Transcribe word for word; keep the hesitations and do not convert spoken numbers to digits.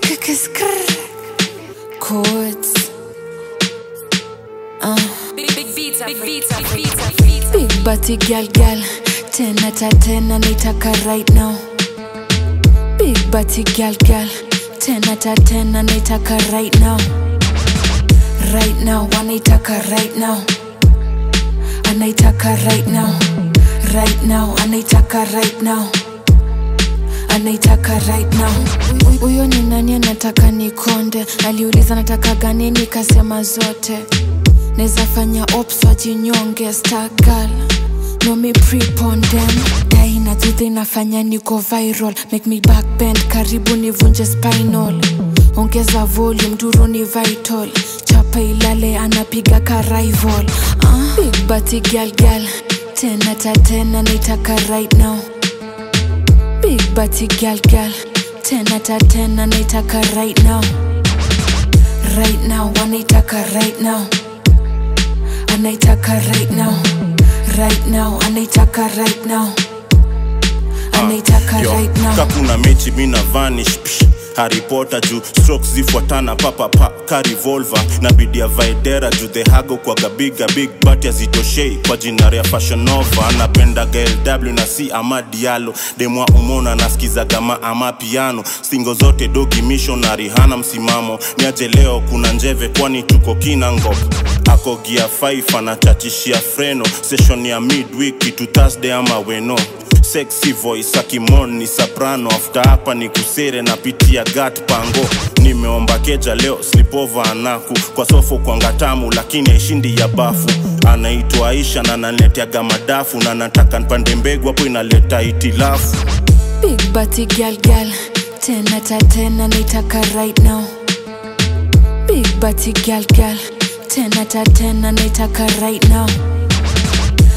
Chords. Uh. Big, big beats, big beats, big beats, big body girl, girl. Ten out of ten, anaitaka right now. Big body girl, girl. Ten out of ten, anaitaka right now. Right now, anaitaka right now. Anaitaka right now. Right now, anaitaka right now. Anaitaka right now. Uyo ni nani anataka nikonde? Aliuliza nataka gani nikasema zote. Neza fanya ops wajinyonge. Star girl, no me prepon them. Dai na juthi nafanya niko viral. Make me backbend, karibu nivunje spinal. Ongeza volume, duru ni vital. Chapa ilale anapiga ka rival. uh. Big body girl, girl. Ten out of ten, anaitaka right now. Big body girl, girl. Ten out of ten, anaitaka right now. Right now, anaitaka right now. Anaitaka right now. Right now, anaitaka right now. Anaitaka uh, right now. Kakuna mechi mina vanish psh. Harry Potter juu strokes zifuatana papa pa ka revolver na bidia vaidera juu the hago kwa gabiga big bat ya zitoshei kwa jinari ya Fashion Nova. Anapenda G L W na si ama Diallo demwa umona nasikiza gama ama piano singo zote dogi missionary hana msimamo niaje leo kuna njeve kwani tuko Kinangop ako gear five anachachishia freno session ya midweek to Thursday ama weno sexy voice akimon ni soprano after hapa ni kusere na pitia gat pango nimeomba keja leo sleepover anaku kwa sofo kwa ngatamu lakini haishindi ya bafu anaitwa Aisha na analetea gamadafu na nataka nipande mbegu hapo inaleta itilafu. Big body girl, girl. Ten out of ten, anaitaka right now. Big body girl, girl. Ten out of ten, anaitaka right now.